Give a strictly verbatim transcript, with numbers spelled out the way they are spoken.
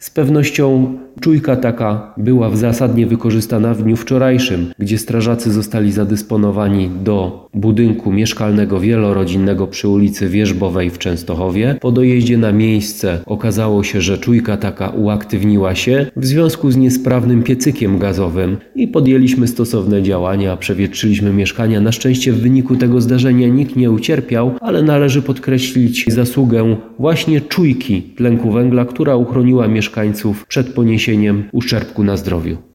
Z pewnością czujka taka była zasadnie wykorzystana w dniu wczorajszym, gdzie strażacy zostali zadysponowani do budynku mieszkalnego wielorodzinnego przy ulicy Wierzbowej w Częstochowie. Po dojeździe na miejsce okazało się, że czujka taka uaktywniła się w związku z niesprawnym piecykiem gazowym i podjęliśmy stosowne działania, przewietrzyliśmy mieszkania. Na szczęście w wyniku tego zdarzenia nikt nie ucierpiał, ale należy podkreślić zasługę właśnie czujki tlenku węgla, która uchroniła mieszkańców przed poniesieniem uszczerbku na zdrowiu.